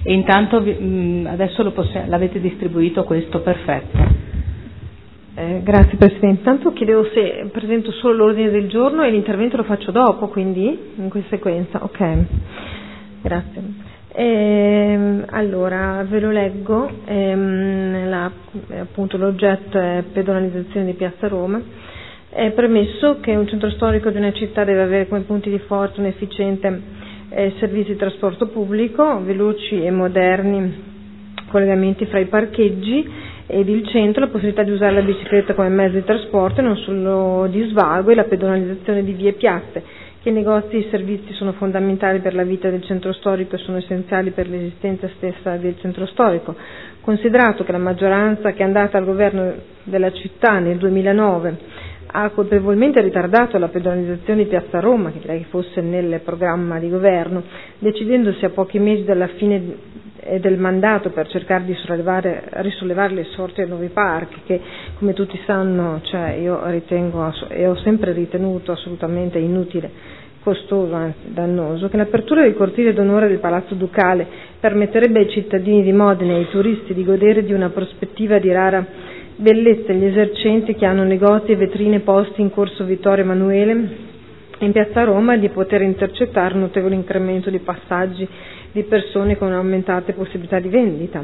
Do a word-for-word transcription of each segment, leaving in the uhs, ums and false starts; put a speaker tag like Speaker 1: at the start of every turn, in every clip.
Speaker 1: E intanto vi, mh, adesso lo possi- l'avete distribuito questo, perfetto.
Speaker 2: Eh, grazie Presidente. Intanto chiedevo se presento solo l'ordine del giorno e l'intervento lo faccio dopo, quindi in questa sequenza. Ok, grazie. Ehm, allora ve lo leggo. Ehm, la, appunto l'oggetto è pedonalizzazione di Piazza Roma. È premesso che un centro storico di una città deve avere come punti di forza un efficiente eh, servizio di trasporto pubblico, veloci e moderni collegamenti fra i parcheggi ed il centro, la possibilità di usare la bicicletta come mezzo di trasporto e non solo di svago, e la pedonalizzazione di vie e piazze, che i negozi e i servizi sono fondamentali per la vita del centro storico e sono essenziali per l'esistenza stessa del centro storico. Considerato che la maggioranza che è andata al governo della città nel duemilanove ha colpevolmente ritardato la pedonalizzazione di Piazza Roma, che direi che fosse nel programma di governo, decidendosi a pochi mesi dalla fine del mandato per cercare di sollevare, risollevare le sorti ai nuovi parchi, che come tutti sanno, cioè io ritengo e ho sempre ritenuto assolutamente inutile, costoso, anzi dannoso, che l'apertura del cortile d'onore del Palazzo Ducale permetterebbe ai cittadini di Modena e ai turisti di godere di una prospettiva di rara bellezza, gli esercenti che hanno negozi e vetrine posti in corso Vittorio Emanuele in Piazza Roma, di poter intercettare un notevole incremento di passaggi di persone con aumentate possibilità di vendita.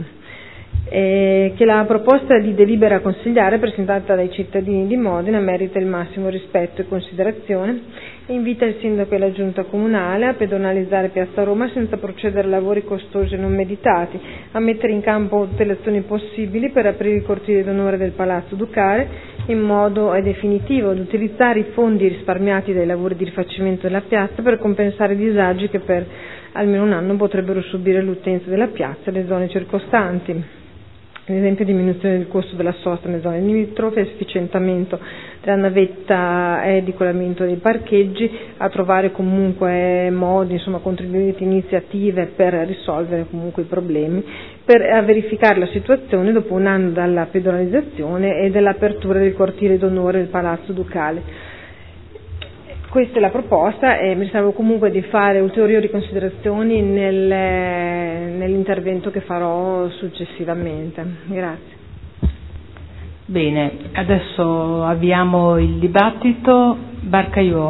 Speaker 2: E che la proposta di delibera a consigliare presentata dai cittadini di Modena merita il massimo rispetto e considerazione e invita il sindaco e la giunta comunale a pedonalizzare Piazza Roma senza procedere a lavori costosi e non meditati, a mettere in campo tutte le azioni possibili per aprire il cortile d'onore del Palazzo Ducale in modo definitivo, ad utilizzare i fondi risparmiati dai lavori di rifacimento della piazza per compensare i disagi che per almeno un anno potrebbero subire l'utenza della piazza e le zone circostanti. Ad esempio diminuzione del costo della sosta nelle zone limitrofe, efficientamento della navetta e dicolamento dei parcheggi, a trovare comunque modi, insomma contributi, iniziative per risolvere comunque i problemi, per a verificare la situazione dopo un anno dalla pedonalizzazione e dell'apertura del cortile d'onore del Palazzo Ducale. Questa è la proposta e mi riservo comunque di fare ulteriori considerazioni nel, nell'intervento che farò successivamente. Grazie.
Speaker 1: Bene, adesso avviamo il dibattito. Barcaiuolo.